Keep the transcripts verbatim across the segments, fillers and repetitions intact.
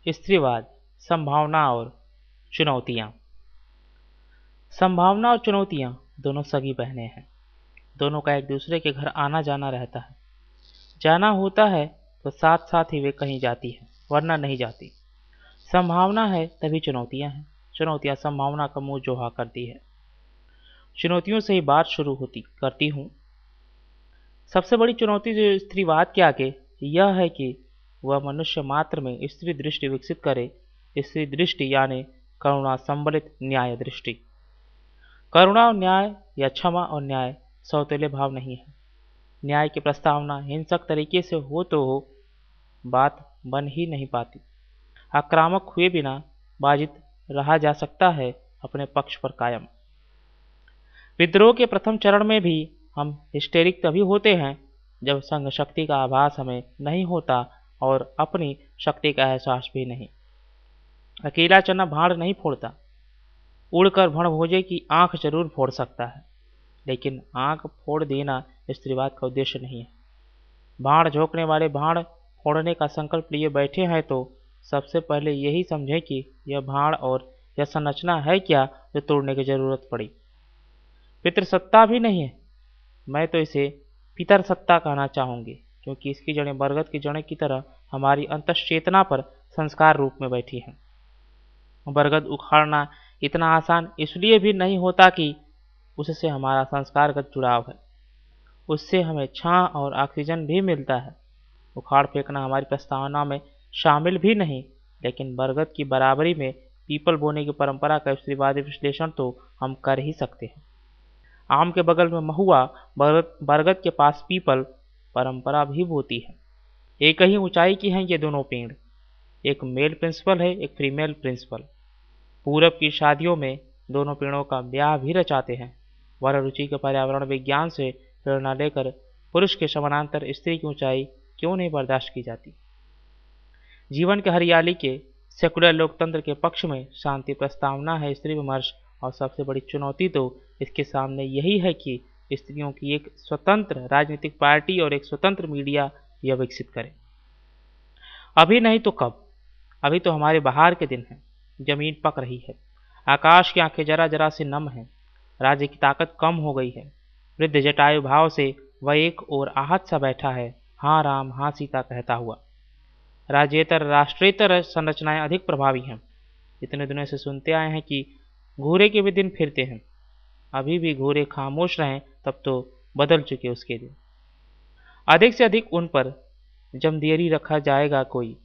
स्त्रीवाद, संभावना और चुनौतियाँ। संभावना और चुनौतियाँ दोनों सगी बहनें हैं। दोनों का एक दूसरे के घर आना जाना रहता है। जाना होता है तो साथ साथ ही वे कहीं जाती है, वरना नहीं जाती। संभावना है तभी चुनौतियाँ हैं। चुनौतियाँ संभावना का मुंह जोहा करती है। चुनौतियों से ही बात शुरू होती करती हूँ। सबसे बड़ी चुनौती जो स्त्रीवाद के आगे यह है कि वह मनुष्य मात्र में स्त्री दृष्टि विकसित करे। स्त्री दृष्टि यानी करुणा संबलित न्याय दृष्टि। करुणा और न्याय या क्षमा और न्याय सौतेले भाव नहीं है। न्याय की प्रस्तावना हिंसक तरीके से हो तो हो, बात बन ही नहीं पाती। आक्रामक हुए बिना बाजित रहा जा सकता है अपने पक्ष पर कायम। विद्रोह के प्रथम चरण में भी हम हिस्टेरिक तभी होते हैं जब संघ शक्ति का आभास हमें नहीं होता और अपनी शक्ति का एहसास भी नहीं। अकेला चना भाड़ नहीं फोड़ता। उड़कर भणभोजे की आंख जरूर फोड़ सकता है, लेकिन आंख फोड़ देना स्त्रीवाद का उद्देश्य नहीं है। भाड़ झोंकने वाले भाड़ फोड़ने का संकल्प लिए बैठे हैं तो सबसे पहले यही समझें कि यह भाड़ और यह संरचना है क्या जो तोड़ने की जरूरत पड़ी। पितृसत्ता भी नहीं है, मैं तो इसे पितर सत्ता कहना चाहूँगी, क्योंकि इसकी जड़ें बरगद की जड़ें की तरह हमारी अंतश्चेतना पर संस्कार रूप में बैठी हैं। बरगद उखाड़ना इतना आसान इसलिए भी नहीं होता कि उससे हमारा संस्कारगत जुड़ाव है। उससे हमें छां और ऑक्सीजन भी मिलता है। उखाड़ फेंकना हमारी प्रस्तावना में शामिल भी नहीं, लेकिन बरगद की बराबरी में पीपल बोने की परंपरा का स्त्रीवादी विश्लेषण तो हम कर ही सकते हैं। आम के बगल में महुआ, बरगद के पास पीपल परंपरा भी बोती है। एक ही ऊंचाई की हैं ये दोनों पेड़। एक मेल प्रिंसिपल है, एक फीमेल प्रिंसिपल। पूरब की शादियों में दोनों पेड़ों का ब्याह भी रचाते हैं। वर रुचि के पर्यावरण विज्ञान से प्रेरणा लेकर पुरुष के समानांतर स्त्री की ऊंचाई क्यों नहीं बर्दाश्त की जाती। जीवन के हरियाली के सेकुलर लोकतंत्र के पक्ष में शांति प्रस्तावना है स्त्री विमर्श, और सबसे बड़ी चुनौती तो इसके सामने यही है कि स्त्रियों की एक स्वतंत्र राजनीतिक पार्टी और एक स्वतंत्र मीडिया यह विकसित करे। अभी नहीं तो कब? अभी तो हमारे बाहर के दिन हैं। जमीन पक रही है। आकाश की आंखें जरा जरा से नम हैं। राज्य की ताकत कम हो गई है। वृद्ध जटायु भाव से वह एक और आहत सा बैठा है, हाँ राम हाँ सीता कहता हुआ। राज्येतर राष्ट्रेतर संरचनाएं अधिक प्रभावी हैं। इतने दिनों से सुनते आए हैं कि घूरे के भी दिन फिरते हैं। अभी भी घूरे खामोश रहें तब तो बदल चुके उसके दिन। अधिक से अधिक उन पर जमदियरी रखा जाएगा। कोई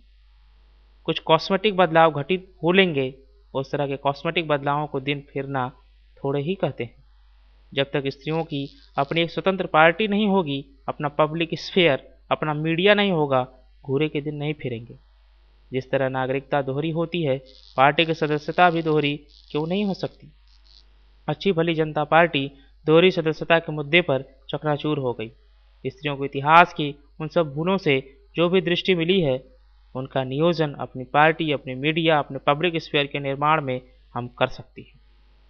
कुछ कॉस्मेटिक बदलाव घटित हो लेंगे। उस तरह के कॉस्मेटिक बदलावों को दिन फिरना थोड़े ही कहते हैं। जब तक स्त्रियों की अपनी एक स्वतंत्र पार्टी नहीं होगी, अपना पब्लिक स्फेयर, अपना मीडिया नहीं होगा, घूरे के दिन नहीं फिरेंगे। जिस तरह नागरिकता दोहरी होती है, पार्टी की सदस्यता भी दोहरी क्यों नहीं हो सकती। अच्छी भली जनता पार्टी दोहरी सदस्यता के मुद्दे पर चकनाचूर हो गई। स्त्रियों को इतिहास की उन सब भूलों से जो भी दृष्टि मिली है, उनका नियोजन अपनी पार्टी, अपने मीडिया, अपने पब्लिक स्फीयर के निर्माण में हम कर सकती हैं।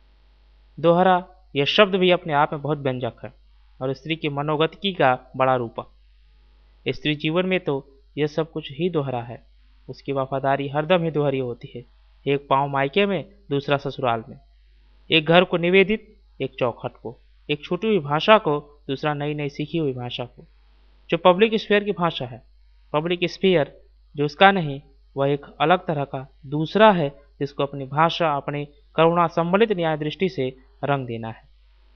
दोहरा यह शब्द भी अपने आप में बहुत व्यंजक है और स्त्री की मनोगतिकी का बड़ा रूपक। स्त्री जीवन में तो यह सब कुछ ही दोहरा है। उसकी वफादारी हरदम ही दोहरी होती है। एक पाँव मायके में, दूसरा ससुराल में। एक घर को निवेदित, एक चौखट को, एक छूटी हुई भाषा को, दूसरा नई नई सीखी हुई भाषा को। जो पब्लिक स्फीयर की भाषा है, पब्लिक स्फीयर जो उसका नहीं, वह एक अलग तरह का दूसरा है जिसको अपनी भाषा, अपनी करुणा सम्मिलित न्याय दृष्टि से रंग देना है।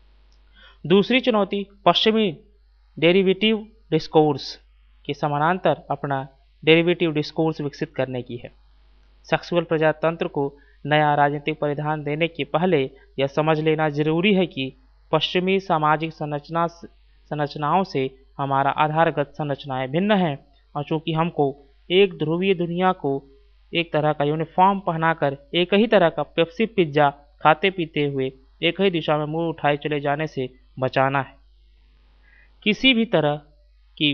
दूसरी चुनौती पश्चिमी डेरिवेटिव डिस्कोर्स के समानांतर अपना डेरिवेटिव डिस्कोर्स विकसित करने की है। सेक्सुअल प्रजातंत्र को नया राजनीतिक परिधान देने के पहले यह समझ लेना जरूरी है कि पश्चिमी सामाजिक संरचना संरचनाओं से हमारा आधारगत संरचनाएं भिन्न हैं, और चूंकि हमको एक ध्रुवीय दुनिया को एक तरह का यूनिफॉर्म पहनाकर एक ही तरह का पेप्सी पिज्जा खाते पीते हुए एक ही दिशा में मुंह उठाए चले जाने से बचाना है। किसी भी तरह की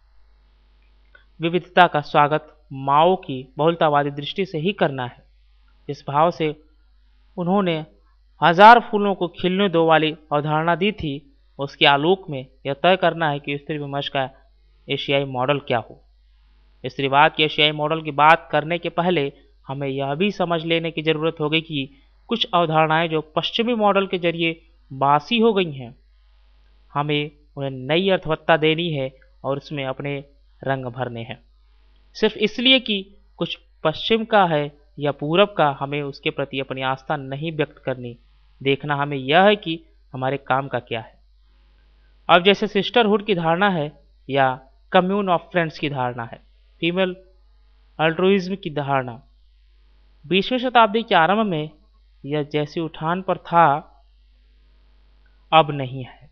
विविधता का स्वागत माओ की बहुलतावादी दृष्टि से ही करना है। इस भाव से उन्होंने हजार फूलों को खिलने दो वाली अवधारणा दी थी, उसके आलोक में यह तय करना है कि स्त्री विमर्श का एशियाई मॉडल क्या हो। स्त्रीवाद के एशियाई मॉडल की बात करने के पहले हमें यह भी समझ लेने की ज़रूरत होगी कि कुछ अवधारणाएं जो पश्चिमी मॉडल के जरिए बासी हो गई हैं, हमें उन्हें नई अर्थवत्ता देनी है और उसमें अपने रंग भरने हैं। सिर्फ इसलिए कि कुछ पश्चिम का है या पूरब का, हमें उसके प्रति अपनी आस्था नहीं व्यक्त करनी। देखना हमें यह है कि हमारे काम का क्या है। अब जैसे सिस्टरहुड की धारणा है या कम्यून ऑफ फ्रेंड्स की धारणा है, फीमेल अल्ट्रुइज्म की धारणा, बीसवीं शताब्दी के आरंभ में यह जैसे उठान पर था, अब नहीं है।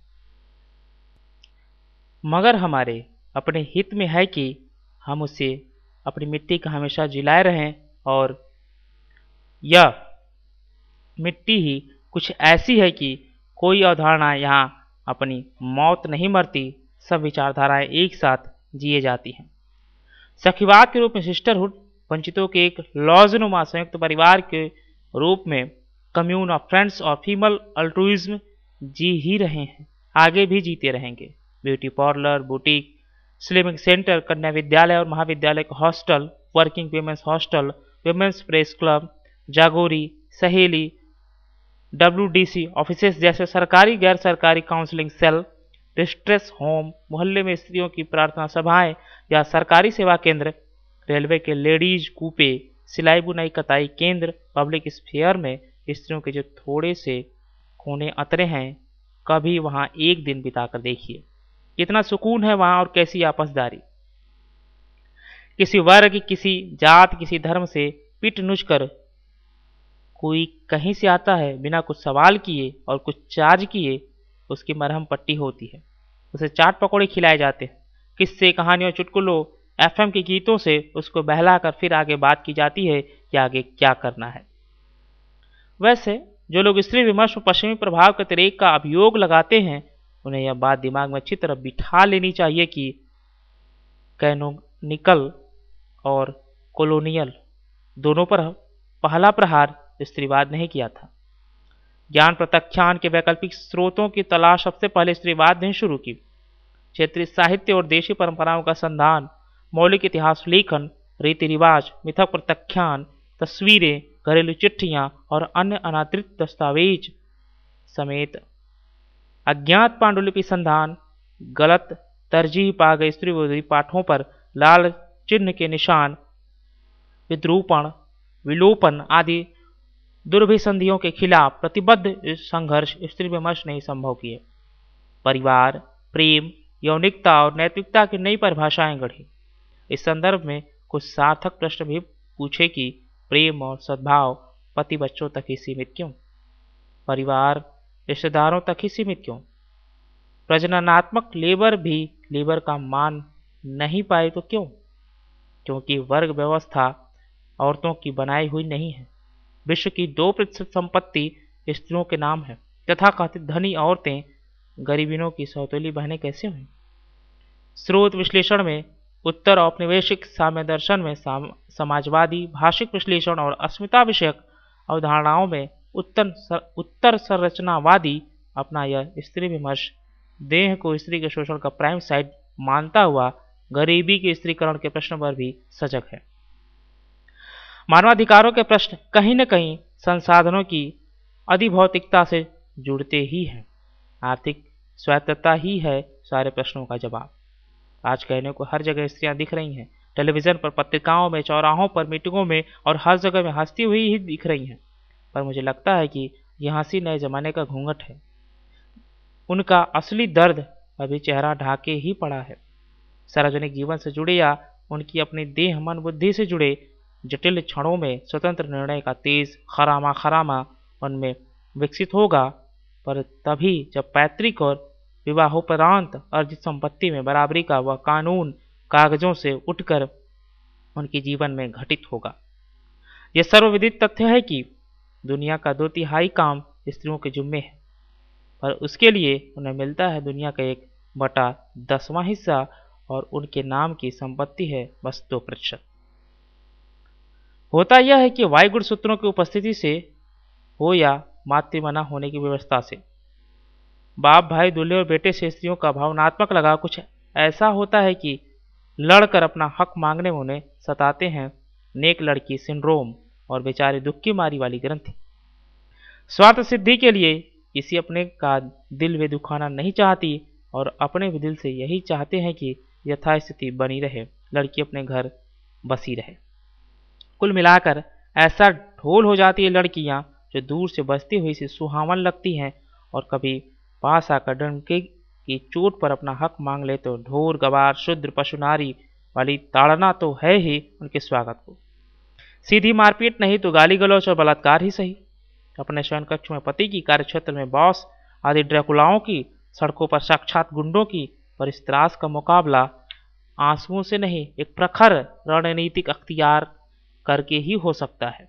मगर हमारे अपने हित में है कि हम उसे अपनी मिट्टी का हमेशा जिलाए रहें, और यह मिट्टी ही कुछ ऐसी है कि कोई अवधारणा यहाँ अपनी मौत नहीं मरती, सब विचारधाराएं एक साथ जिए जाती हैं। सखीवाद के रूप में सिस्टरहुड वंचितों के एक लॉजनुमा संयुक्त परिवार के रूप में कम्यून ऑफ फ्रेंड्स और फीमेल अल्ट्रुइज्म जी ही रहे हैं, आगे भी जीते रहेंगे। Beauty parlour, boutique, slimming centre, कन्या विद्यालय और महाविद्यालय के hostel, working women's hostel, women's press club, Jagori, Saheli, W D C offices जैसे सरकारी गैर सरकारी काउंसलिंग सेल, डिस्ट्रेस होम, मोहल्ले में स्त्रियों की प्रार्थना सभाएं या सरकारी सेवा केंद्र, रेलवे के लेडीज कूपे, सिलाई बुनाई कताई केंद्र, पब्लिक स्फीयर में स्त्रियों के जो थोड़े से कोने अतरे हैं, कभी वहां एक दिन बिताकर देखिए, कितना सुकून है वहां और कैसी आपसदारी। किसी वर्ग, किसी जात, किसी धर्म से पिट नुच कर कोई कहीं से आता है, बिना कुछ सवाल किए और कुछ चार्ज किए उसकी मरहम पट्टी होती है, उसे चाट पकौड़े खिलाए जाते हैं, किस्से, कहानियों, चुटकुलों, एफएम के गीतों से उसको बहलाकर फिर आगे बात की जाती है कि आगे क्या करना है। वैसे जो लोग स्त्री विमर्श में पश्चिमी प्रभाव के तिरेक का अभियोग लगाते हैं, उन्हें यह बात दिमाग में अच्छी तरह बिठा लेनी चाहिए कि कैनोनिकल और कॉलोनियल दोनों पर पहला प्रहार स्त्रीवाद नहीं किया था। ज्ञान प्रत्याख्यान के वैकल्पिक स्रोतों की तलाश सबसे पहले स्त्रीवाद ने शुरू की। क्षेत्रीय साहित्य और देशी परंपराओं का संधान, मौलिक इतिहास लेखन, रीति रिवाज, मिथक प्रत्याख्यान, तस्वीरें, घरेलू चिट्ठियां और अन्य अनादृत दस्तावेज समेत अज्ञात पांडुलिपि संधान, गलत तरजीह पा गए स्त्री विरोधी पाठों पर लाल चिन्ह के निशान, विद्रूपण, विलोपन आदि दुर्भिसंधियों के खिलाफ प्रतिबद्ध संघर्ष स्त्री विमर्श नहीं संभव किए। परिवार, प्रेम, यौनिकता और नैतिकता की नई परिभाषाएं गढ़ी। इस संदर्भ में कुछ सार्थक प्रश्न भी पूछे कि प्रेम और सद्भाव पति बच्चों तक ही सीमित क्यों? परिवार रिश्तेदारों तक ही सीमित क्यों? प्रजननात्मक लेबर भी लेबर का मान नहीं पाए तो क्यों? क्योंकि वर्ग व्यवस्था औरतों की बनाई हुई नहीं है। विश्व की दो प्रतिशत संपत्ति स्त्रियों के नाम है। तथाकथित धनी औरतें गरीबिनों की सौतेली बहनें कैसे हुई? स्रोत विश्लेषण में उत्तर औपनिवेशिक साम्य दर्शन में साम, समाजवादी भाषिक विश्लेषण और अस्मिता विषयक अवधारणाओं में उत्तर सर, उत्तर संरचनावादी अपना यह स्त्री विमर्श देह को स्त्री के शोषण का प्राइम साइड मानता हुआ गरीबी के स्त्रीकरण के प्रश्न पर भी सजग है। मानवाधिकारों के प्रश्न कहीं न कहीं संसाधनों की अधिभौतिकता से जुड़ते ही हैं। आर्थिक स्वायत्तता ही है सारे प्रश्नों का जवाब। आज कहने को हर जगह स्त्रियां दिख रही हैं, टेलीविजन पर, पत्रिकाओं में, चौराहों पर, मीटिंगों में और हर जगह में हंसती हुई ही दिख रही हैं। पर मुझे लगता है कि यह हंसी नए जमाने का घूंघट है। उनका असली दर्द अभी चेहरा ढाके ही पड़ा है। सार्वजनिक जीवन से जुड़े या उनकी अपनी देह मन बुद्धि से जुड़े जटिल क्षणों में स्वतंत्र निर्णय का तेज खरामा खरामा उनमें विकसित होगा, पर तभी जब पैतृक और विवाहोपरांत अर्जित संपत्ति में बराबरी का वह कानून कागजों से उठकर उनके जीवन में घटित होगा। यह सर्वविदित तथ्य है कि दुनिया का दो तिहाई काम स्त्रियों के जिम्मे है, पर उसके लिए उन्हें मिलता है दुनिया का एक बटा दसवां हिस्सा और उनके नाम की संपत्ति है बस दो प्रतिशत। होता यह है कि वायु गुणसूत्रों की उपस्थिति से हो या मातृमना होने की व्यवस्था से, बाप, भाई, दूल्हे और बेटे से स्त्रियों का भावनात्मक लगाव कुछ ऐसा होता है कि लड़कर अपना हक मांगने में उन्हें सताते हैं नेक लड़की सिंड्रोम, और बेचारे दुख की मारी वाली ग्रंथि। स्वार्थ सिद्धि के लिए किसी अपने का दिल वे दुखाना नहीं चाहती और अपने भी दिल से यही चाहते हैं कि यथास्थिति बनी रहे, लड़की अपने घर बसी रहे। कुल मिलाकर ऐसा ढोल हो जाती है लड़कियां जो दूर से बजती हुई से सुहावन लगती हैं, और कभी पास आकर डंके की चोट पर अपना हक मांग ले तो ढोर गवार शूद्र पशु नारी वाली ताड़ना तो है ही उनके स्वागत को। सीधी मारपीट नहीं तो गाली गलौच और बलात्कार ही सही। अपने शयन कक्ष में पति की, कार्यक्षेत्र में बॉस आदि ड्रैकुलाओं की, सड़कों पर साक्षात गुंडों की, पर इस त्रास का मुकाबला आंसुओं से नहीं, एक प्रखर रणनीतिक अख्तियार करके ही हो सकता है।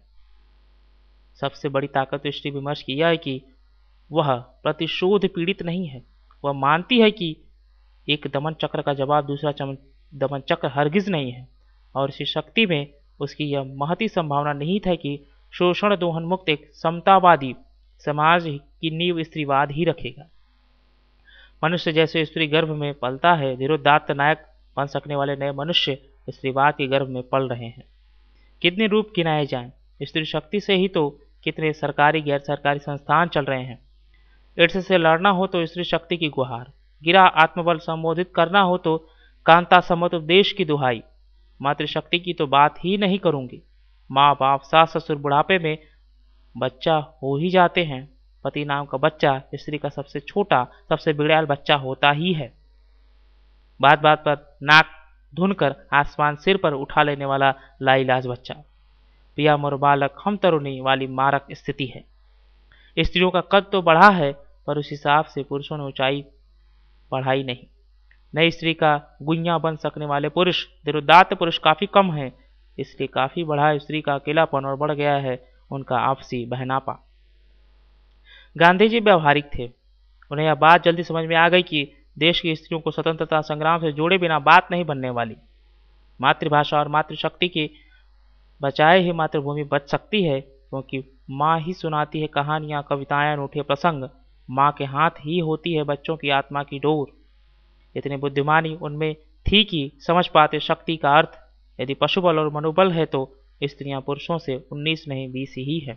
सबसे बड़ी ताकत स्त्री विमर्श की यह है कि वह प्रतिशोध पीड़ित नहीं है। वह मानती है कि एक दमन चक्र का जवाब दूसरा दमन चक्र हरगिज नहीं है, और इसी शक्ति में उसकी यह महती संभावना निहित है कि शोषण दोहन मुक्त एक समतावादी समाज की नींव स्त्रीवाद ही रखेगा। मनुष्य जैसे स्त्री गर्भ में पलता है, धीरोदात्त नायक बन सकने वाले नए मनुष्य स्त्रीवाद के गर्भ में पल रहे हैं। कितने रूप गिनाए जाएं, स्त्री शक्ति से ही तो कितने सरकारी गैर सरकारी संस्थान चल रहे हैं। एड्स से लड़ना हो तो स्त्री शक्ति की गुहार, गिरा आत्मबल संबोधित करना हो तो कांता समत उपदेश की दुहाई। मातृशक्ति की तो बात ही नहीं करूंगी। माँ बाप सास ससुर बुढ़ापे में बच्चा हो ही जाते हैं। पति नाम का बच्चा स्त्री का सबसे छोटा, सबसे बिगड़ैल बच्चा होता ही है। बात बात पर नाक धुनकर आसमान सिर पर उठा लेने वाला लाइलाज बच्चा। पिया मोर बालक हम तरुणी वाली मारक स्थिति है। स्त्रियों का कद तो बढ़ा है, पर उस हिसाब से पुरुषों ने ऊंचाई बढ़ाई नहीं। नई स्त्री का गुइया बन सकने वाले पुरुष, धीरोदात्त पुरुष काफी कम है, इसलिए काफी बढ़ा है स्त्री का अकेलापन और बढ़ गया है उनका आपसी बहनापा। गांधी जी व्यवहारिक थे। उन्हें यह बात जल्दी समझ में आ गई कि देश की स्त्रियों को स्वतंत्रता संग्राम से जोड़े बिना बात नहीं बनने वाली। मातृभाषा और मातृशक्ति के बचाए ही मातृभूमि बच सकती है, क्योंकि माँ ही सुनाती है कहानियाँ, कविताएं, अनूठे प्रसंग। माँ के हाथ ही होती है बच्चों की आत्मा की डोर। इतनी बुद्धिमानी उनमें थी कि समझ पाते शक्ति का अर्थ। यदि पशुबल और मनोबल है तो स्त्रियां पुरुषों से उन्नीस नहीं बीस ही है।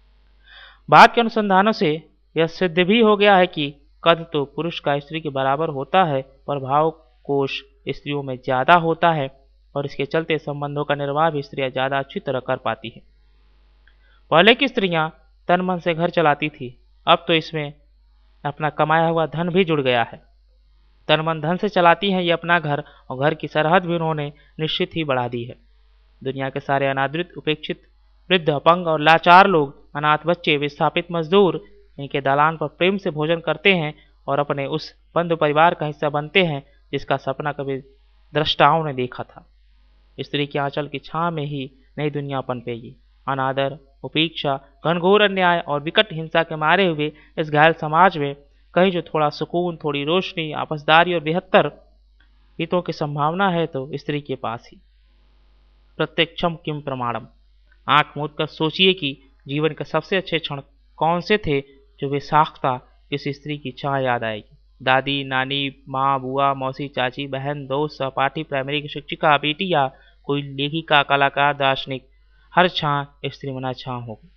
बाद के अनुसंधानों से यह सिद्ध भी हो गया है कि कद तो पुरुष का स्त्री के बराबर होता है, पर भाव कोश स्त्रियों में ज्यादा होता है, और इसके चलते संबंधों का निर्वाह भी स्त्रियां ज्यादा अच्छी तरह कर पाती है। पहले की स्त्रियां तन मन से घर चलाती थी, अब तो इसमें अपना कमाया हुआ धन भी जुड़ गया है। तन मन धन से चलाती हैं ये अपना घर, और घर की सरहद भी उन्होंने निश्चित ही बढ़ा दी है। दुनिया के सारे अनादृत, उपेक्षित, वृद्ध, अपंग और लाचार लोग, अनाथ बच्चे, विस्थापित मजदूर इनके दालान पर प्रेम से भोजन करते हैं और अपने उस बंधु परिवार का हिस्सा बनते हैं जिसका सपना कभी दृष्टाओं ने देखा था। स्त्री के आंचल की छां में ही नई दुनिया पनपेगी। अनादर, उपेक्षा, घनघोर अन्याय और विकट हिंसा के मारे हुए इस घायल समाज में कहीं जो थोड़ा सुकून, थोड़ी रोशनी, आपसदारी और बेहतर हितों की संभावना है तो स्त्री के पास ही। प्रत्यक्षम किम प्रमाणम। आंख मूंद कर सोचिए कि जीवन के सबसे अच्छे क्षण कौन से थे जो वे साख्ता किसी स्त्री की छां याद आएगी। दादी, नानी, माँ, बुआ, मौसी, चाची, बहन, दोस्त, सहपाठी, प्राइमरी की शिक्षिका, बेटी या कोई लेखिका, कलाकार, दार्शनिक, हर छां स्त्री मना छां होगी।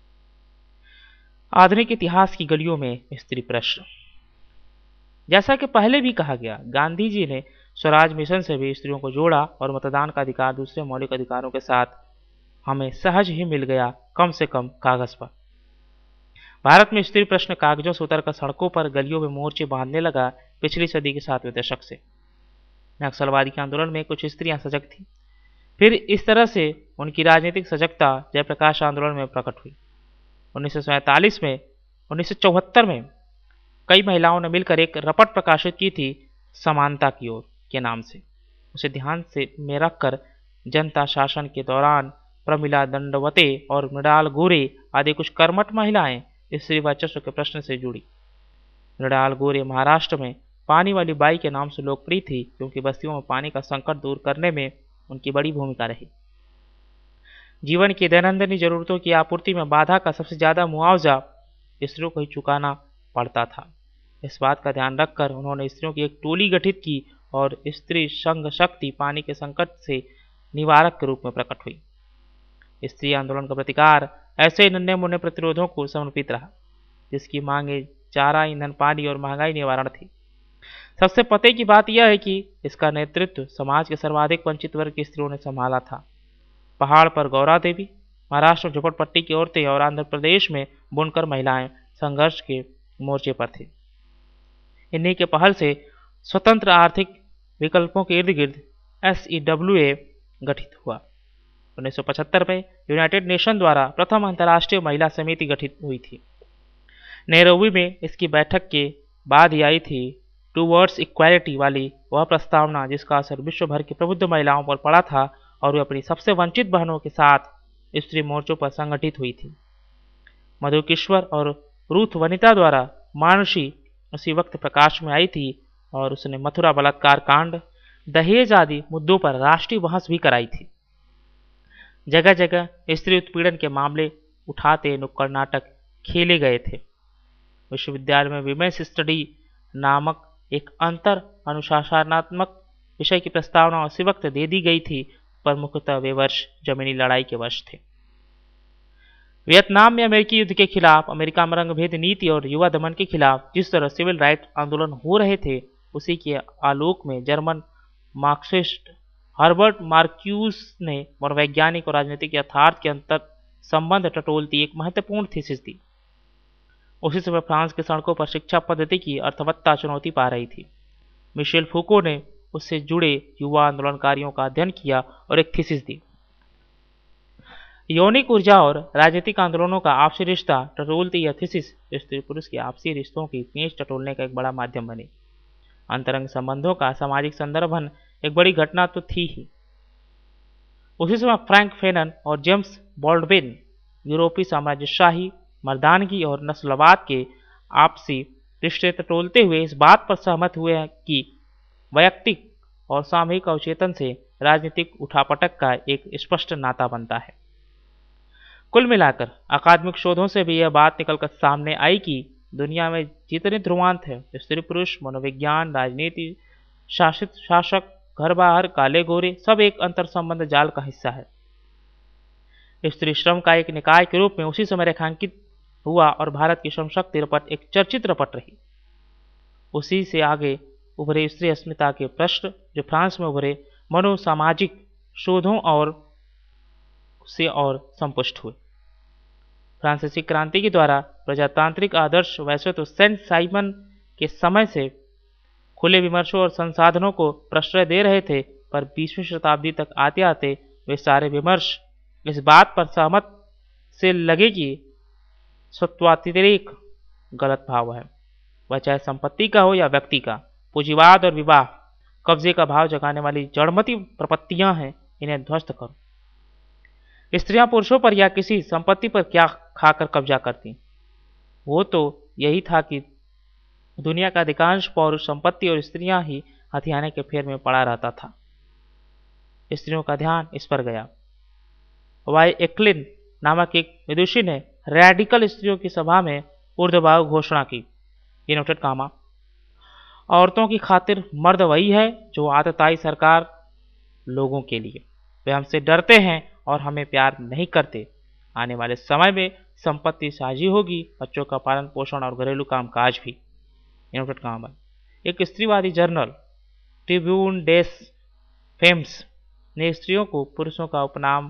आधुनिक इतिहास की गलियों में स्त्री प्रश्न। जैसा कि पहले भी कहा गया, गांधी जी ने स्वराज मिशन से भी स्त्रियों को जोड़ा और मतदान का अधिकार दूसरे मौलिक अधिकारों के साथ हमें सहज ही मिल गया, कम से कम कागज पर। भारत में स्त्री प्रश्न कागजों से उतरकर सड़कों पर, गलियों में मोर्चे बांधने लगा पिछली सदी के सातवें दशक से। नक्सलवादी के आंदोलन में कुछ स्त्रियां सजग थीं। फिर इस तरह से उनकी राजनीतिक सजगता जयप्रकाश आंदोलन में प्रकट हुई। उन्नीस सौ सैंतालीस में उन्नीस सौ चौहत्तर में कई महिलाओं ने मिलकर एक रपट प्रकाशित की थी, समानता की ओर के नाम से। उसे ध्यान से में रखकर जनता शासन के दौरान प्रमिला दंडवते और मृणाल गोरे आदि कुछ कर्मठ महिलाएं स्त्री वर्चस्व के प्रश्न से जुड़ी। मृणाल गोरे महाराष्ट्र में पानी वाली बाई के नाम से लोकप्रिय थी, क्योंकि बस्तियों में पानी का संकट दूर करने में उनकी बड़ी भूमिका रही। जीवन की दैनंदिन जरूरतों की आपूर्ति में बाधा का सबसे ज्यादा मुआवजा स्त्रियों को ही चुकाना पड़ता था। इस बात का ध्यान रखकर उन्होंने स्त्रियों की एक टोली गठित की और स्त्री संघ शक्ति पानी के संकट से निवारक के रूप में प्रकट हुई। स्त्री आंदोलन का प्रतिकार ऐसे नन्हे मुन्ने प्रतिरोधों को समर्पित रहा जिसकी मांगे चारा, ईंधन, पानी और महंगाई निवारण थी। सबसे पते की बात यह है कि इसका नेतृत्व समाज के सर्वाधिक वंचित वर्ग की स्त्रियों ने संभाला था। पहाड़ पर गौरा देवी, महाराष्ट्र में झोपड़पट्टी की औरतें और आंध्र प्रदेश में बुनकर महिलाएं संघर्ष के मोर्चे पर थी। इन्हीं के पहल से स्वतंत्र आर्थिक विकल्पों के इर्द गिर्द एस ई डब्ल्यू ए गठित हुआ। उन्नीस सौ पचहत्तर में यूनाइटेड नेशन द्वारा प्रथम अंतर्राष्ट्रीय महिला समिति गठित हुई थी। नैरोबी में इसकी बैठक के बाद ही आई थी टूवर्ड्स इक्वालिटी वाली वह प्रस्तावना जिसका असर विश्व भर की प्रबुद्ध महिलाओं पर पड़ा था और वे अपनी सबसे वंचित बहनों के साथ स्त्री मोर्चों पर संगठित हुई थी। मधुकिश्वर और रूथ वनिता द्वारा मानुषी उसी वक्त प्रकाश में आई थी और उसने मथुरा बलात्कार कांड, दहेज आदि मुद्दों पर राष्ट्रीय बहस भी कराई थी। जगह जगह स्त्री उत्पीड़न के मामले उठाते नुक्कड़ नाटक खेले गए थे। विश्वविद्यालय में विमेंस स्टडी नामक एक अंतर अनुशासनात्मक विषय की प्रस्तावना उसी वक्त दे दी गई थी, पर मुख्यतः वे वर्ष जमीनी लड़ाई के वर्ष थे। वियतनाम में अमेरिकी युद्ध के खिलाफ, अमेरिका में रंगभेद नीति और युवा दमन के खिलाफ जिस तरह सिविल राइट आंदोलन हो रहे थे, उसी के आलोक में जर्मन मार्क्सिस्ट हर्बर्ट मार्क्यूस ने मनोवैज्ञानिक और राजनीतिक यथार्थ के अंतर संबंध टटोलती एक महत्वपूर्ण थीसिस दी। उसी समय फ्रांस की सड़कों पर शिक्षा पद्धति की अर्थवत्ता चुनौती पा रही थी। मिशेल फूको ने उससे जुड़े युवा आंदोलनकारियों का अध्ययन किया और एक थीसिस दी। यौनिक ऊर्जा और राजनीतिक आंदोलनों का आपसी रिश्ता टटोलती यह थीसिस स्त्री पुरुष के आपसी रिश्तों की पेंच टटोलने का एक बड़ा माध्यम बनी। अंतरंग संबंधों का सामाजिक संदर्भन एक बड़ी घटना तो थी ही। उसी समय फ्रैंक फेनन और जेम्स बॉल्डविन यूरोपीय साम्राज्यशाही, मर्दानगी और नस्लवाद के आपसी रिश्ते टटोलते हुए इस बात पर सहमत हुए हैं कि वैयक्तिक और सामूहिक अवचेतन से राजनीतिक उठापटक का एक स्पष्ट नाता बनता है। कुल मिलाकर अकादमिक शोधों से भी यह बात निकलकर सामने आई कि दुनिया में जितने ध्रुवांत है, स्त्री पुरुष, मनोविज्ञान, राजनीति, शासित शासक, घर बाहर, काले गोरे, सब एक अंतर संबंध जाल का हिस्सा है। स्त्री श्रम का एक निकाय के रूप में उसी समय रेखांकित हुआ और भारत की श्रम शक्ति रपट एक चर्चित रपट रही। उसी से आगे उभरे स्त्री अस्मिता के प्रश्न जो फ्रांस में उभरे मनोसामाजिक शोधों और से और संपुष्ट हुए। फ्रांसीसी क्रांति के द्वारा प्रजातांत्रिक आदर्श वैसे तो सेंट साइमन के समय से खुले विमर्शों और संसाधनों को प्रश्रय दे रहे थे, पर बीसवीं शताब्दी तक आते आते वे सारे विमर्श इस बात पर सहमत से लगे कि सत्वातिरेक गलत भाव है, वह चाहे संपत्ति का हो या व्यक्ति का। पूंजीवाद और विवाह कब्जे का भाव जगाने वाली जड़मती प्रपत्तियां हैं, इन्हें ध्वस्त करो। स्त्रियां पुरुषों पर या किसी संपत्ति पर क्या खाकर कब्जा करती, वो तो यही था कि दुनिया का अधिकांश पौरुष संपत्ति और स्त्रियां ही हथियाने के फेर में पड़ा रहता था। स्त्रियों का ध्यान इस पर गया। वाई एक्लिन नामक एक विदुषी ने रेडिकल स्त्रियों की सभा में ऊर्ध्वभाव घोषणा की, ये नोटेड कामा, औरतों की खातिर मर्द वही है जो आतताई सरकार लोगों के लिए, वे हमसे डरते हैं और हमें प्यार नहीं करते। आने वाले समय में संपत्ति साझी होगी, बच्चों का पालन पोषण और घरेलू कामकाज भी। Noted comma. एक स्त्रीवादी जर्नल ट्रिब्यून डेस फेम्स ने स्त्रियों को पुरुषों का उपनाम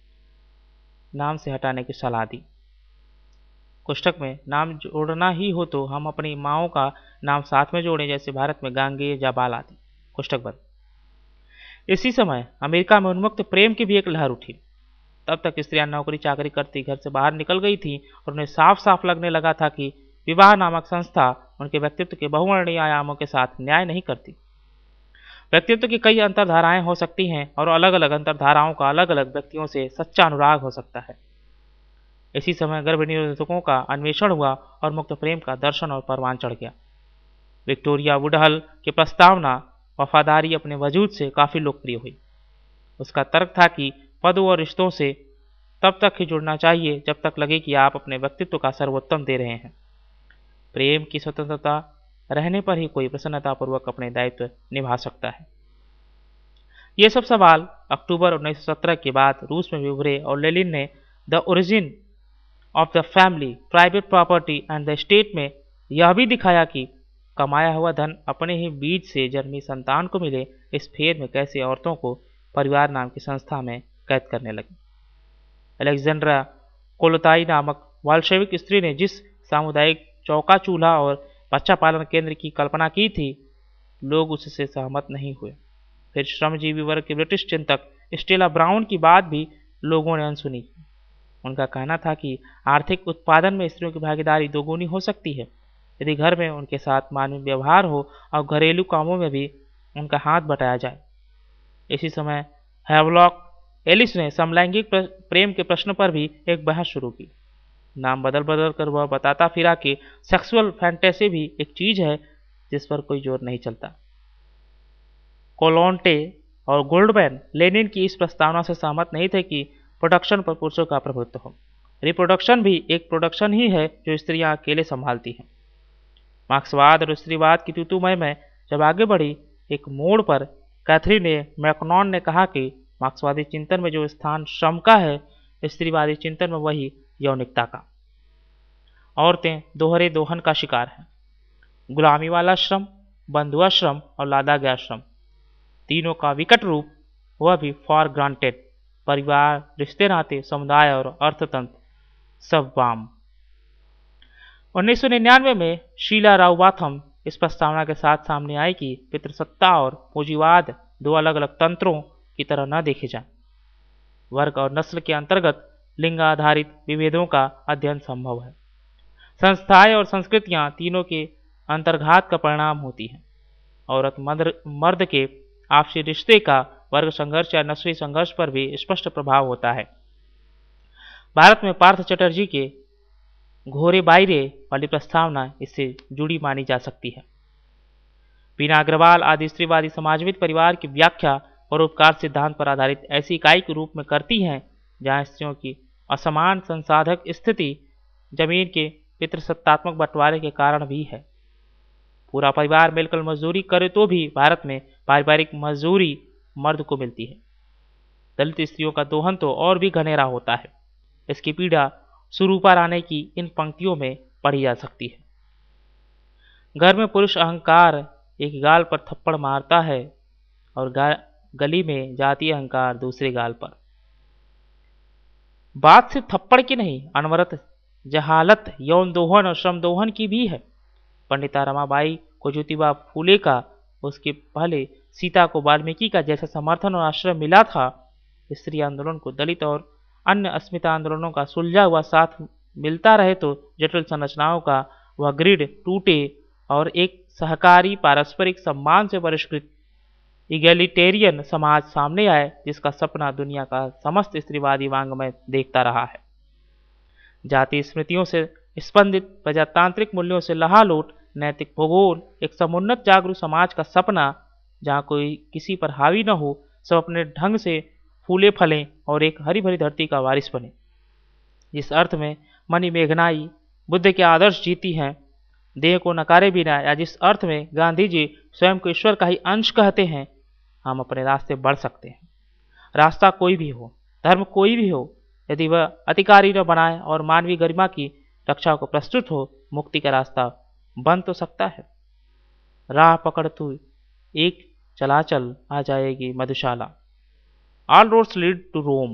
नाम से हटाने की सलाह दी। कोष्ठक में नाम जोड़ना ही हो तो हम अपनी माओं का नाम साथ में जोड़ें, जैसे भारत में गांगे, जाबाल आदि। कोष्ठक बंद। इसी समय अमेरिका में उन्मुक्त प्रेम की भी एक लहर उठी। तब तक स्त्रियां नौकरी चाकरी करती घर से बाहर निकल गई थी और उन्हें साफ साफ लगने लगा था कि विवाह नामक संस्था उनके व्यक्तित्व के बहुवर्णीय आयामों के साथ न्याय नहीं करती। व्यक्तित्व की कई अंतरधाराएं हो सकती हैं और अलग अलग अंतरधाराओं का अलग अलग व्यक्तियों से सच्चा अनुराग हो सकता है। इसी समय गर्भ निरोधकों का अन्वेषण हुआ और मुक्त प्रेम का दर्शन और परवान चढ़ गया। विक्टोरिया वुडहल की प्रस्तावना वफादारी अपने वजूद से काफी लोकप्रिय हुई। उसका तर्क था कि पद और रिश्तों से तब तक ही जुड़ना चाहिए जब तक लगे कि आप अपने व्यक्तित्व का सर्वोत्तम दे रहे हैं। प्रेम की स्वतंत्रता रहने पर ही कोई प्रसन्नतापूर्वक अपने दायित्व निभा सकता है। ये सब सवाल अक्टूबर उन्नीस सौ सत्रह के बाद रूस में भी उभरे और लेनिन ने the origin of the family, private property and the state में यह भी दिखाया कि कमाया हुआ धन अपने ही बीज से जन्मी संतान को मिले, इस फेर में कैसे औरतों को परिवार नाम की संस्था में कैद करने लगे। अलेक्जेंड्रा कोलोताई नामक वाल्शेविक स्त्री ने जिस सामुदायिक चौका चूल्हा और बच्चा पालन केंद्र की कल्पना की थी, लोग उससे सहमत नहीं हुए। फिर श्रमजीवी वर्ग के ब्रिटिश चिंतक स्टेला ब्राउन की बात भी लोगों ने अनसुनी। उनका कहना था कि आर्थिक उत्पादन में स्त्रियों की भागीदारी दोगुनी हो सकती है यदि घर में उनके साथ मानवीय व्यवहार हो और घरेलू कामों में भी उनका हाथ बटाया जाए। इसी समय हैवलॉक एलिस ने समलैंगिक प्रेम के प्रश्न पर भी एक बहस शुरू की। नाम बदल बदल कर वह बताता फिरा कि सेक्सुअल फैंटेसी भी एक चीज है जिस पर कोई जोर नहीं चलता। कोलोंटे और गोल्डमैन लेनिन की इस प्रस्तावना से सहमत नहीं थे कि प्रोडक्शन पर पुरुषों का प्रभुत्व हो। रिप्रोडक्शन भी एक प्रोडक्शन ही है जो स्त्रियां अकेले संभालती हैं। मार्क्सवाद और स्त्रीवाद की तूतुमय में जब आगे बढ़ी, एक मोड़ पर कैथरीन मैकनॉन ने कहा कि मार्क्सवादी चिंतन में जो स्थान श्रम का है, स्त्रीवादी चिंतन में वही यौनिकता का। औरतें दोहरे दोहन का शिकार हैं। गुलामी वाला श्रम, बंधुआ श्रम और लादा गया श्रम, तीनों का विकट रूप, वह भी फॉर ग्रांटेड। परिवार, रिश्ते नाते, समुदाय और अर्थतंत्र सब वाम। उन्नीस सौ निन्यानवे में शीला राउबाथम इस प्रस्तावना के साथ सामने आई कि पितृसत्ता और पूंजीवाद दो अलग अलग तंत्रों की तरह न देखे जाएं। वर्ग और नस्ल के अंतर्गत लिंग आधारित विभेदों का अध्ययन संभव है। संस्थाएं और संस्कृतियां तीनों के अंतर्घात का परिणाम होती हैं। औरत मर्द के आपसी रिश्ते का वर्ग संघर्ष या नस्ली संघर्ष पर भी स्पष्ट प्रभाव होता है। भारत में पार्थ चटर्जी के घोरे बायरे वाली प्रस्तावना इससे जुड़ी मानी जा सकती है। बीना अग्रवाल आदि स्त्रीवादी समाजविद परिवार की व्याख्या परोपकार सिद्धांत पर आधारित ऐसी इकाई के रूप में करती हैं जहां स्त्रियों की असमान संसाधक स्थिति जमीन के पितृसत्तात्मक बंटवारे के कारण भी है। पूरा परिवार मिलकर मजदूरी करे तो भी भारत में पारिवारिक मजदूरी मर्द को मिलती है। दलित स्त्रियों का दोहन तो और भी घनेरा होता है। इसकी पीड़ा सुरूपा राणे की इन पंक्तियों में पढ़ी जा सकती है। घर में पुरुष अहंकार एक गाल पर थप्पड़ मारता है और गली में जाति अहंकार दूसरे गाल पर। बात सिर्फ थप्पड़ की नहीं, अनवरत जहालत यौन दोहन और श्रम दोहन की भी है। पंडिता रमाबाई को ज्योतिबा फूले का, उसके पहले सीता को वाल्मीकि का जैसा समर्थन और आश्रय मिला था, स्त्री आंदोलन को दलित और अन्य अस्मिता आंदोलनों का सुलझा हुआ साथ मिलता रहे तो जटिल संरचनाओं का वह ग्रिड टूटे और एक सहकारी पारस्परिक सम्मान से परिष्कृत इगैलिटेरियन समाज सामने आए, जिसका सपना दुनिया का समस्त स्त्रीवादी वांग्मय देखता रहा है। जाति स्मृतियों से स्पंदित प्रजातांत्रिक मूल्यों से लहालोट नैतिक भूगोल, एक समुन्नत जागरूक समाज का सपना जहाँ कोई किसी पर हावी न हो, सब अपने ढंग से फूले फलें और एक हरी भरी धरती का वारिस बने। जिस अर्थ में मणि मेघनाई बुद्ध के आदर्श जीती हैं, देह को नकारे बिना, या जिस अर्थ में गांधी जी स्वयं को ईश्वर का ही अंश कहते हैं, हम अपने रास्ते बढ़ सकते हैं। रास्ता कोई भी हो, धर्म कोई भी हो, यदि वह अधिकारी न बनाए और मानवीय गरिमा की रक्षा को प्रस्तुत हो, मुक्ति का रास्ता बन तो सकता है। राह पकड़ तू एक चला चल, आ जाएगी मधुशाला। All roads lead to Rome.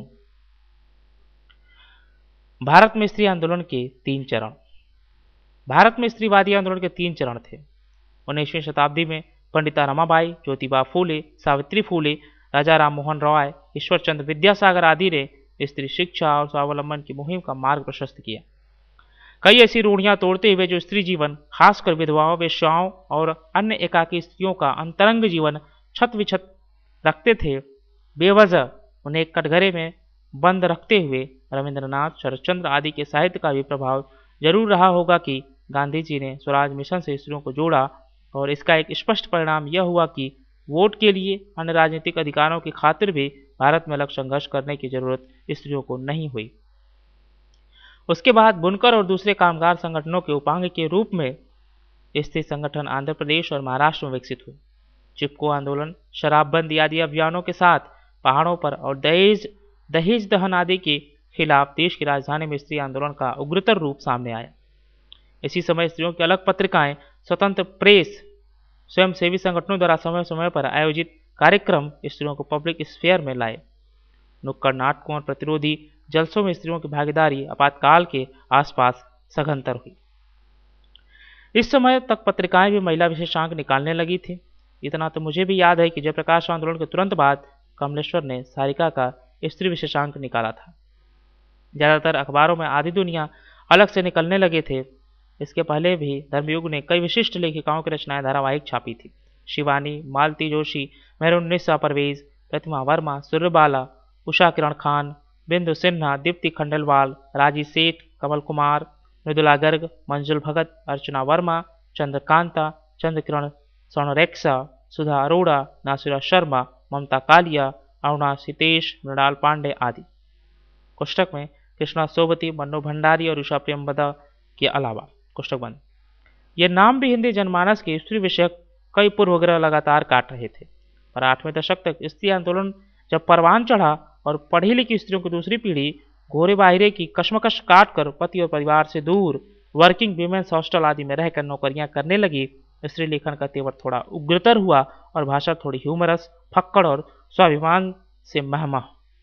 Bharat में स्त्री आंदोलन के तीन चरण। भारत में स्त्रीवादी आंदोलन के तीन चरण थे। उन्नीसवीं शताब्दी में पंडिता रमाबाई, ज्योतिबा फूले, सावित्री फूले, राजा राम मोहन रॉय, ईश्वर चंद्र विद्यासागर आदि ने स्त्री शिक्षा और स्वावलंबन की मुहिम का मार्ग प्रशस्त किया। कई ऐसी रूढ़ियां तोड़ते हुए जो स्त्री जीवन, खासकर विधवाओं, वेश्याओं और अन्य एकाकी स्त्रियों का अंतरंग जीवन छत विछत रखते थे, बेवजह उन्हें एक कटघरे में बंद रखते हुए रविंद्रनाथ, शरदचंद्र आदि के साहित्य का भी प्रभाव जरूर रहा होगा कि गांधी जी ने स्वराज मिशन से स्त्रियों को जोड़ा, और इसका एक स्पष्ट परिणाम यह हुआ कि वोट के लिए, अन्य राजनीतिक अधिकारों की खातिर भी भारत में अलग संघर्ष करने की जरूरत स्त्रियों को नहीं हुई। उसके बाद बुनकर और दूसरे कामगार संगठनों के उपांग के रूप में स्त्री संगठन आंध्र प्रदेश और महाराष्ट्र में विकसित हुए। चिपको आंदोलन, शराबबंदी आदि अभियानों के साथ पहाड़ों पर और दहेज दहेज दहन आदि के खिलाफ देश की राजधानी में स्त्री आंदोलन का उग्रतर रूप सामने आया। इसी समय स्त्रियों की अलग पत्रिकाएं, स्वतंत्र प्रेस, स्वयंसेवी संगठनों द्वारा समय समय पर आयोजित कार्यक्रम स्त्रियों को पब्लिक स्फेयर में लाए। नुक्कड़ नाटकों और प्रतिरोधी जलसों में स्त्रियों की भागीदारी आपातकाल के आसपास सघनतर हुई। इस समय तक पत्रिकाएं भी महिला विशेषांक निकालने लगी थी। इतना तो मुझे भी याद है कि जयप्रकाश आंदोलन के तुरंत बाद कमलेश्वर ने सारिका का स्त्री विशेषांक निकाला था। ज़्यादातर अखबारों में आधी दुनिया अलग से निकलने लगे थे। इसके पहले भी धर्मयुग ने कई विशिष्ट लेखिकाओं की रचनाएं धारावाहिक छापी थी। शिवानी, मालती जोशी, मेहरुन्निसा परवेज, प्रतिमा वर्मा, सूर्यबाला, उषा किरण खान, बिंदु सिन्हा, दीप्ति खंडेलवाल, राजी सेठ, कमल कुमार, मृदुला गर्ग, मंजुल भगत, अर्चना वर्मा, चंद्रकांता, चंद्रकिरण सोनरेक्सा, सुधा अरोड़ा, नासिरा शर्मा, ममता कालिया, अरुणा सितेश, मृणाल पांडे आदि। कोष्टक में कृष्णा सोबती, मन्नू भंडारी और उषा प्रेमवदा के अलावा कोष्टक बंद। ये नाम भी हिंदी जनमानस के स्त्री विषयक कई पूर्वग्रह लगातार काट रहे थे। पर आठवें दशक तक स्त्री आंदोलन जब परवान चढ़ा और पढ़ी लिखी स्त्रियों की दूसरी पीढ़ी घोरे बाहिरे की कश्मकश काट कर पति और परिवार से दूर वर्किंग विमेंस हॉस्टल आदि में रहकर नौकरियां करने लगी, स्त्री लेखन का तेवर थोड़ा उग्रतर हुआ और भाषा थोड़ी ह्यूमरस, फक्कड़ और स्वाभिमान से महमा।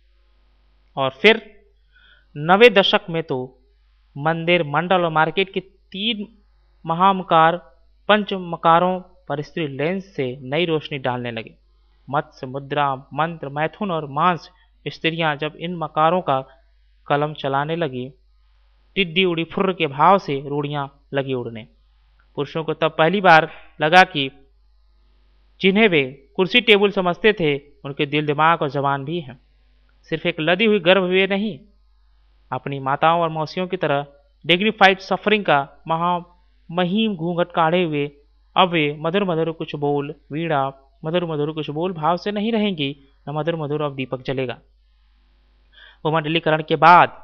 और फिर नवे दशक में तो मंदिर, मंडल और मार्केट के तीन महामकार पंचमकारों पर स्त्री लेंस से नई रोशनी डालने लगे। मत्स्य, मुद्रा, मंत्र, मैथुन और मांस स्त्रियां जब इन मकारों का कलम चलाने लगी, टिड्डी उड़ी फुर्र के भाव से रूढ़ियां लगी उड़ने। पुरुषों को तब पहली बार लगा कि जिन्हें वे कुर्सी टेबल समझते थे, उनके दिल, दिमाग और जबान भी हैं। सिर्फ एक लदी हुई गर्भ वे नहीं, अपनी माताओं और मौसियों की तरह डिग्निफाइड सफरिंग का महा महीम घूंघट काढ़े हुए अब वे मधुर मधुर कुछ बोल वीणा मधुर मधुर कुछ बोल भाव से नहीं रहेंगी, न मधुर मधुर अब दीपक जलेगा। उपमंडलीकरण के बाद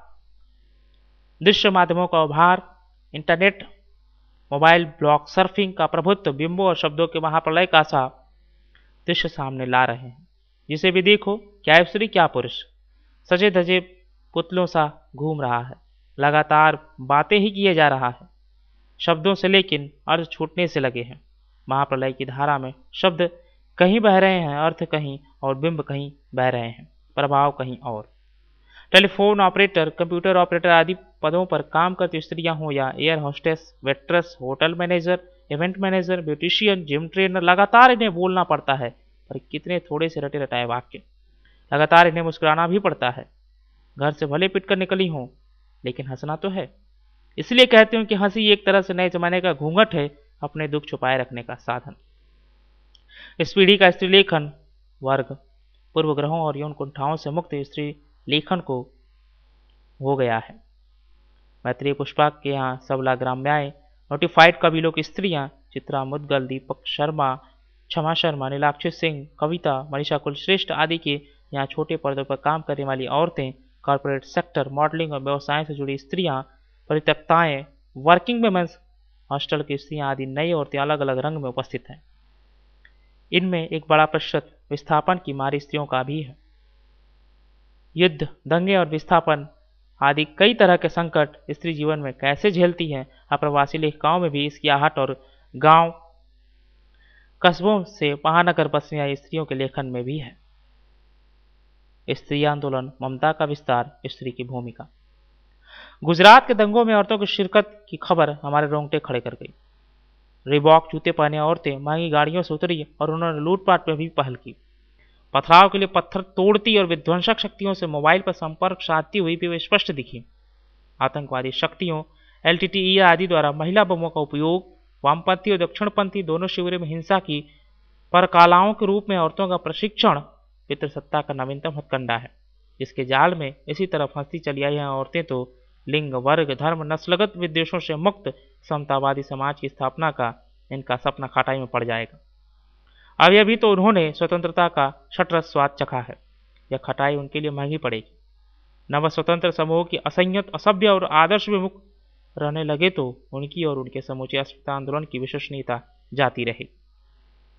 दृश्य माध्यमों का उभार, इंटरनेट, मोबाइल, ब्लॉग सर्फिंग का प्रभुत्व बिंबों और शब्दों के महाप्रलय का सा दृश्य सामने ला रहे हैं। जिसे भी देखो, क्या स्त्री क्या पुरुष, सजे धजे पुतलों सा घूम रहा है। लगातार बातें ही किए जा रहा है शब्दों से, लेकिन अर्थ छूटने से लगे हैं। महाप्रलय की धारा में शब्द कहीं बह रहे हैं, अर्थ कहीं और बिंब कहीं बह रहे हैं, प्रभाव कहीं और। टेलीफोन ऑपरेटर, कंप्यूटर ऑपरेटर आदि पदों पर काम करती स्त्रियां हों या air hostess, waitress, hotel manager, event manager, beautician, gym trainer, लगातार इन्हें बोलना पड़ता है। पर कितने थोड़े से रटे रटाए वाक्य। लगातार इन्हें मुस्कुराना भी पड़ता है। घर से भले पिट कर निकली हों, लेकिन हंसना तो है। इसलिए कहते हूं कि हंसी एक तरह से नए जमाने का घूंघट है, अपने दुख छुपाए रखने का साधन। इस पीढ़ी का स्त्री लेखन वर्ग पूर्वग्रहों और यौन कुंठाओं से मुक्त स्त्री लेखन को हो गया है। मैत्रेय पुष्पक के यहाँ सबला ग्राम्याएं, नोटिफाइड कबीलों की स्त्रियां, चित्रा मुदगल, दीपक शर्मा, क्षमा शर्मा, नीलाक्षी सिंह, कविता, मनीषा कुलश्रेष्ठ आदि के यहाँ छोटे पर्दों पर काम करने वाली औरतें, कॉरपोरेट सेक्टर, मॉडलिंग और व्यवसाय से जुड़ी स्त्रियां, परित्यक्ताएं, वर्किंग वुमेन्स हॉस्टल की स्त्रियां आदि नई औरतें अलग अलग रंग में उपस्थित हैं। इनमें एक बड़ा प्रतिशत विस्थापन की मारी स्त्रियों का भी है। युद्ध, दंगे और विस्थापन आदि कई तरह के संकट स्त्री जीवन में कैसे झेलती हैं, अप्रवासी लेखिकाओं में भी इसकी आहट और गांव कस्बों से महानगर बसने आई स्त्रियों के लेखन में भी है। स्त्री आंदोलन, ममता का विस्तार, स्त्री की भूमिका। गुजरात के दंगों में औरतों की शिरकत की खबर हमारे रोंगटे खड़े कर गई। रिबॉक जूते पहने औरतें महंगी गाड़ियों से उतरी और उन्होंने लूटपाट में भी पहल की। पथराव के लिए पत्थर तोड़ती और विध्वंसक शक्तियों से मोबाइल पर संपर्क साधती हुई भी वे स्पष्ट दिखी। आतंकवादी शक्तियों, एल टी टी ई आदि द्वारा महिला बमों का उपयोग, वामपंथी और दक्षिणपंथी दोनों शिविरों में हिंसा की परकालाओं के रूप में औरतों का प्रशिक्षण पितृसत्ता का नवीनतम हथकंडा है, जिसके जाल में इसी तरह फंसती चली आई हैं औरतें तो लिंग, वर्ग, धर्म, नस्लगत विद्वेषों से मुक्त समतावादी समाज की स्थापना का इनका सपना खटाई में पड़ जाएगा। अभी अभी तो उन्होंने स्वतंत्रता का शटरस स्वाद चखा है, यह खटाई उनके लिए महंगी पड़ेगी। नव स्वतंत्र समूह की असंयत, असभ्य और आदर्श विमुख रहने लगे तो उनकी और उनके समूचे अस्मिता आंदोलन की विश्वसनीयता जाती रहेगी।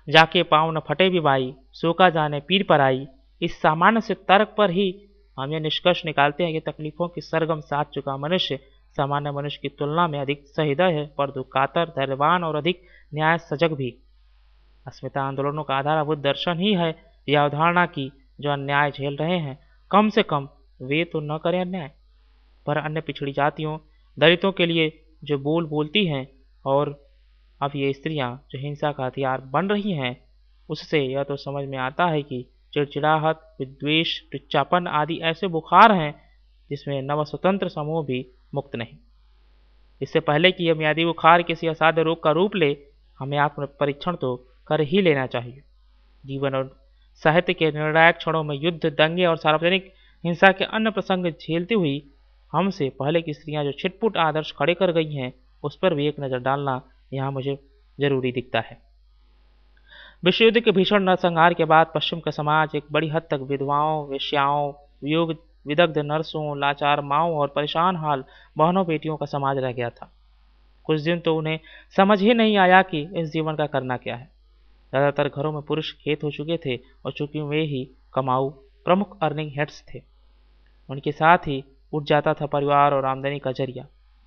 जाके पाँव न फटे भी भाई, सो का जाने पीर पर आई। इस सामान्य से तर्क पर ही हम यह निष्कर्ष निकालते हैं कि तकलीफों की सरगम साथ चुका मनुष्य सामान्य मनुष्य की तुलना में अधिक सहृदय है, पर दुकातर, धैर्यवान और अधिक न्याय सजग भी। अस्मिता आंदोलनों का आधारभूत दर्शन ही है यह अवधारणा की जो अन्याय झेल रहे हैं कम से कम वे तो न करें अन्याय, पर अन्य पिछड़ी जातियों, दलितों के लिए जो बोल बोलती हैं, और अब ये स्त्रियां जो हिंसा का हथियार बन रही हैं, उससे यह तो समझ में आता है कि चिड़चिड़ाहट, विद्वेष, टुच्चापन आदि ऐसे बुखार हैं जिसमें नव स्वतंत्र समूह भी मुक्त नहीं। इससे पहले कि यह मियादी बुखार किसी असाध्य रोग का रूप ले, हमें आत्म परीक्षण तो कर ही लेना चाहिए। जीवन और साहित्य के निर्णायक क्षणों में युद्ध, दंगे और सार्वजनिक हिंसा के अन्य प्रसंग झेलती हुई हमसे पहले की स्त्रियां जो छिटपुट आदर्श खड़े कर गई हैं, उस पर भी एक नज़र डालना यहाँ मुझे जरूरी दिखता है। विश्व युद्ध के भीषण नरसंहार के बाद पश्चिम का समाज एक बड़ी हद तक विधवाओं, वेश्याओं, वियोग विदग्ध नर्सों, लाचार माओं और परेशान हाल बहनों बेटियों का समाज रह गया था। कुछ दिन तो उन्हें समझ ही नहीं आया कि इस जीवन का करना क्या है। ज़्यादातर घरों में पुरुष खेत हो चुके थे और चूंकि वे ही कमाऊ प्रमुख अर्निंग हेड्स थे, उनके साथ ही उठ जाता था परिवार और आमदनी का जरिया।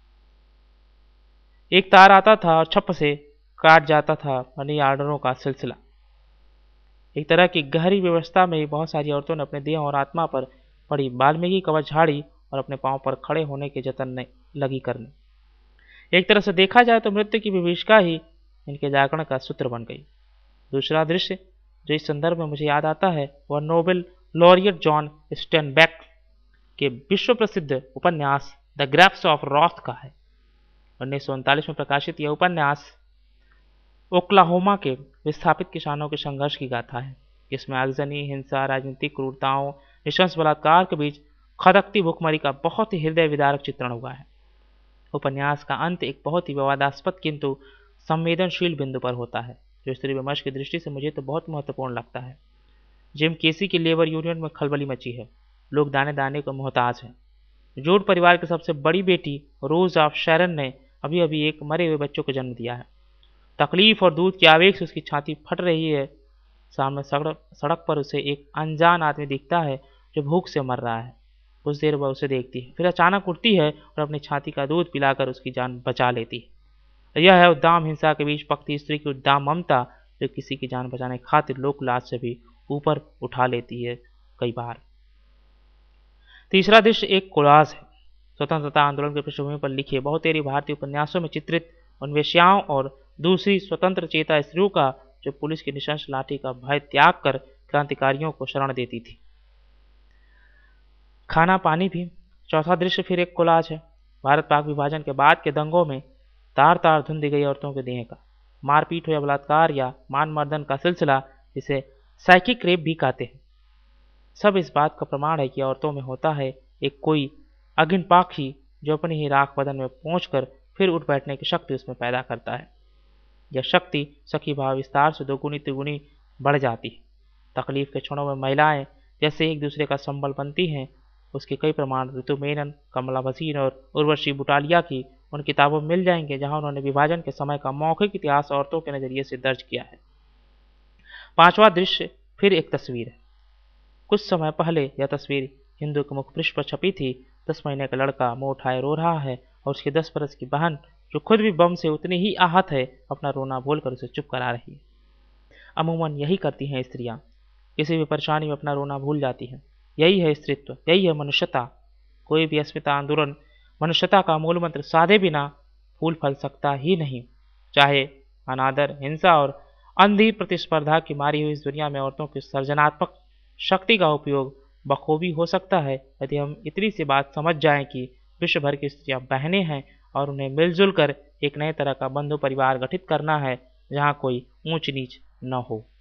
एक तार आता था और छप से काट जाता था मनी ऑर्डरों का सिलसिला। एक तरह की गहरी व्यवस्था में बहुत सारी औरतों ने अपने देह और आत्मा पर पड़ी वाल्मीकि कवच झाड़ी और अपने पांव पर खड़े होने के जतन लगी करने। एक तरह से देखा जाए तो मृत्यु की विभीषिका ही इनके जागरण का सूत्र बन गई। दूसरा दृश्य जो इस संदर्भ में मुझे याद आता है वह नोबेल लॉरियट जॉन स्टेनबेक के विश्व प्रसिद्ध उपन्यास द ग्रेप्स ऑफ रॉथ का है। उन्नीस सौ उनतालीस में प्रकाशित यह उपन्यास ओक्लाहोमा के विस्थापित किसानों के संघर्ष की गाथा है। इसमें आगजनी, हिंसा, राजनीतिक क्रूरताओं, निशंस बलात्कार के बीच खदकती भूखमरी का बहुत ही हृदय विदारक चित्रण हुआ है। उपन्यास का अंत एक बहुत ही विवादास्पद किंतु संवेदनशील बिंदु पर होता है, जो स्त्री विमर्श की दृष्टि से मुझे तो बहुत महत्वपूर्ण लगता है। जिम केसी की लेबर यूनियन में खलबली मची है। लोग दाने दाने को मोहताज हैं। जोड परिवार की सबसे बड़ी बेटी रोज ऑफ शैरन ने अभी अभी एक मरे हुए बच्चों को जन्म दिया है। तकलीफ और दूध के आवेग से उसकी छाती फट रही है। सामने सड़क सड़क पर उसे एक अनजान आदमी दिखता है जो भूख से मर रहा है। कुछ देर वह उसे देखती है, फिर अचानक उठती है और अपनी छाती का दूध पिलाकर उसकी जान बचा लेती है। यह है उद्दाम हिंसा के बीच पकती स्त्री की उद्दाम ममता, जो किसी की जान बचाने खातिर लोकलाज से भी ऊपर उठा लेती है कई बार। तीसरा दृश्य एक कोलाज है। स्वतंत्रता आंदोलन के पृष्ठभूमि पर लिखे बहुतेरी भारतीय उपन्यासों में चित्रित उन वेश्याओं और दूसरी स्वतंत्र चेता स्त्रियों का जो पुलिस की निशंस लाठी का भय त्याग कर क्रांतिकारियों को शरण देती थी। खाना पानी भी। चौथा दृश्य फिर एक कोलाज है। भारत पाक विभाजन के बाद के दंगों में तार तार धुंधी गई औरतों के देह का मारपीट हो या बलात्कार या मान मर्दन का सिलसिला, जिसे साइकिक रेप भी कहते हैं, सब इस बात का प्रमाण है कि औरतों में होता है एक कोई अग्निपाखी जो अपनी ही राख बदन में पहुंचकर फिर उठ बैठने की शक्ति उसमें पैदा करता है। यह शक्ति सखी भाव विस्तार से दोगुनी तिगुनी बढ़ जाती है। तकलीफ के क्षणों में महिलाएं जैसे एक दूसरे का संबल बनती हैं, उसके कई प्रमाण ऋतु मेनन, कमला भसीन और उर्वशी बुटालिया की उन किताबों में मिल जाएंगे जहां उन्होंने विभाजन के समय का मौखिक इतिहास औरतों के नजरिए से दर्ज किया है। पांचवा दृश्य फिर एक तस्वीर है। कुछ समय पहले यह तस्वीर हिंदू के मुख पृष्ठ पर छपी थी। दस महीने का लड़का मुंह उठाए रो रहा है और उसकी दस बरस की बहन, जो खुद भी बम से उतनी ही आहत है, अपना रोना भूलकर उसे चुप करा रही है। अमूमन यही करती हैं स्त्रियां, किसी भी परेशानी में अपना रोना भूल जाती हैं। यही है स्त्रीत्व, यही है मनुष्यता। कोई भी अस्मिता आंदोलन मनुष्यता का मूल मंत्र साधे बिना फूल फल सकता ही नहीं। चाहे अनादर, हिंसा और अंधी प्रतिस्पर्धा की मारी हुई इस दुनिया में औरतों की सर्जनात्मक शक्ति का उपयोग बखूबी हो सकता है यदि हम इतनी सी बात समझ जाएं कि विश्व भर की स्त्रियां बहनें हैं और उन्हें मिलजुल कर एक नए तरह का बंधु परिवार गठित करना है जहां कोई ऊंच नीच न हो।